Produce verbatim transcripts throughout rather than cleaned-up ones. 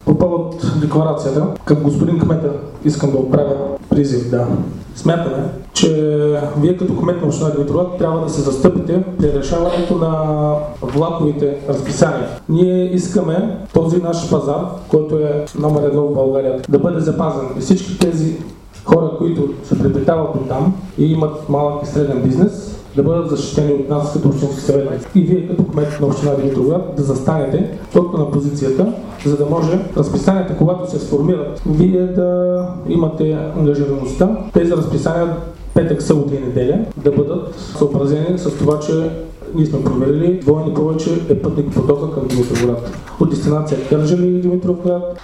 По повод декларацията, към господин кмета искам да отправя призив да смятаме, че вие като кмет на община Димитровград трябва да се застъпите при решаването на влаковите разписания. Ние искаме този наш пазар, който е номер едно в България, да бъде запазен. И всички тези хора, които се препитават от там и имат малък и среден бизнес, да бъдат защитени от нас като общински съветници. И вие като кмет на община Димитровград да застанете точно на позицията, за да може разписанията, когато се сформират, вие да имате ангажираността тези разписания петък, събота и неделя да бъдат съобразени с това, че ние сме проверили двойни повече е пътник потока към Димитровград. От дестинация Кърджали и Димитровград.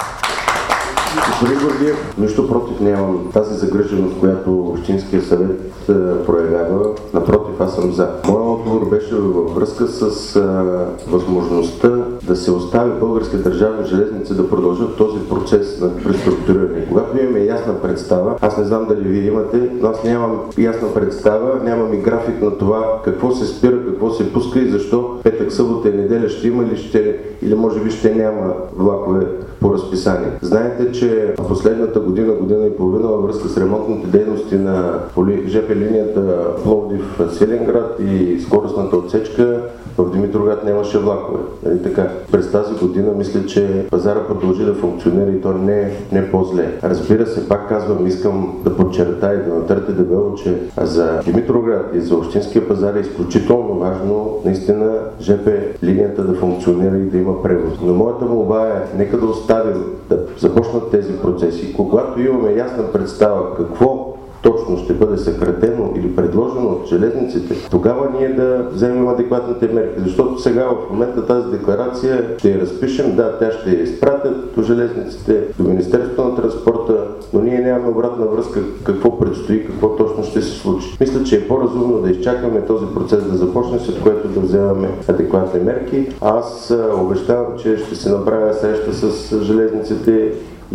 Господин Георгиев, нищо против нямам тази загриженост, която Общинския съвет проявява. Напротив, аз съм за. Моят отговор беше във връзка с а, възможността да се остави Български държавни железници да продължат този процес на преструктуриране. Когато имаме ясна представа, аз не знам дали вие имате, но аз нямам ясна представа, нямам и график на това какво се спира, какво се пуска и защо петък, събота и неделя ще има или ще, или може би ще няма влакове по разписание. Знаете, че в последната година, година и половина във връзка с ремонтните дейности на жп линията Пловдив-Свиленград и скоростната отсечка в Димитровград нямаше влакове. Нали така? През тази година мисля, че пазара продължи да функционира и то не е не по-зле. Разбира се, пак казвам, искам да подчертая и да натъртя дебело, че за Димитровград и за общинския пазар е изключително важно наистина жп линията да функционира и да има превоз. Но моята молба е, нека да оставим да започнат тези процеси. Когато имаме ясна представа какво точно ще бъде съкратено или предложено от железниците, тогава ние да вземем адекватните мерки. Защото сега в момента тази декларация ще я разпишем, да, тя ще я изпратят до железниците, до Министерството на транспорта, но ние нямаме обратна връзка какво предстои, какво точно ще се случи. Мисля, че е по-разумно да изчакаме този процес да започне, след което да вземаме адекватни мерки. Аз обещавам, че ще се направя среща с железниците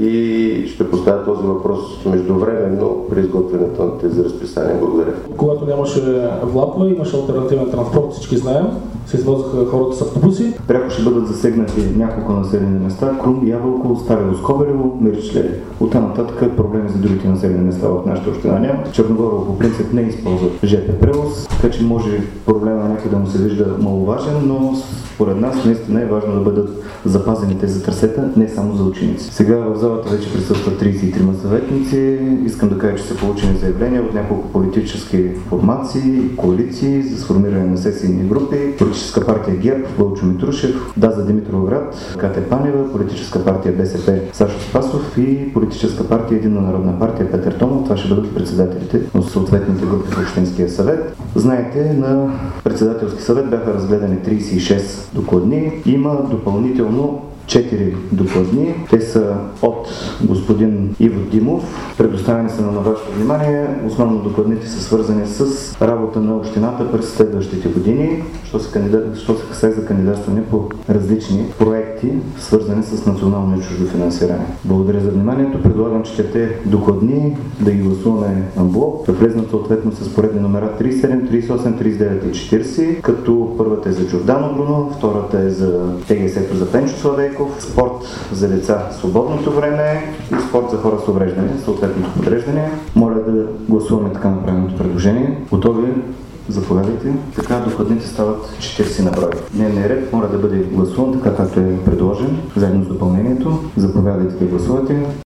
и ще поставя този въпрос междувременно при изготвянето на тези разписания. Благодаря. Когато нямаше влакове, имаше алтернативен транспорт, всички знаем, се извозаха хората с автобуси. Пряко ще бъдат засегнати няколко населени места: Крум, Ябълково, Старо Скобелево, Миричлеви. Оттам нататък проблеми за другите населени места в нашата община няма. Черногорово по принцип не използва жп превоз, така че може проблема някой да му се вижда маловажен, но според нас наистина е важно да бъдат запазени тези трасета, не само за ученици. Сега в залата вече присъстват тридесет и трима съветници. Искам да кажа, че са получени заявления от няколко политически формации, коалиции за сформиране на сесийни групи. Политическа партия ГЕРБ, Вълчо Митрушев, Да за Димитровград, Катя Панева, Политическа партия БСП Сашо Спасов и Политическа партия Единна народна партия Петър Томов. Това ще бъдат председателите на съответните групи в Общинския съвет. Знаете, на председателски съвет бяха разгледани тридесет и шест докладни. Има допълнително четири докладни. Те са от господин Иво Димов. Предоставени са на вашето внимание. Основно докладните са свързани с работа на общината през следващите години, що се, кандидат, що се касае за кандидатстване по различни проекти, свързани с национално и чуждо финансиране. Благодаря за вниманието. Предлагам четирите докладни да ги гласуваме анблок, да влезнат съответно с поредни номера тридесет и седем, тридесет и осем, тридесет и девет и четиридесет, като първата е за Джордано Бруно, втората е за ТГС за Пенчо Славейков, спорт за деца в свободното време и спорт за хора с увреждане, съответното подреждане. Моля да гласуваме така направеното предложение. Готови? Заповядайте. Така докладните стават четиридесет на брой. Дневният ред моля да бъде гласуван така, както е предложен, заедно с допълнението. Заповядайте да гласувате.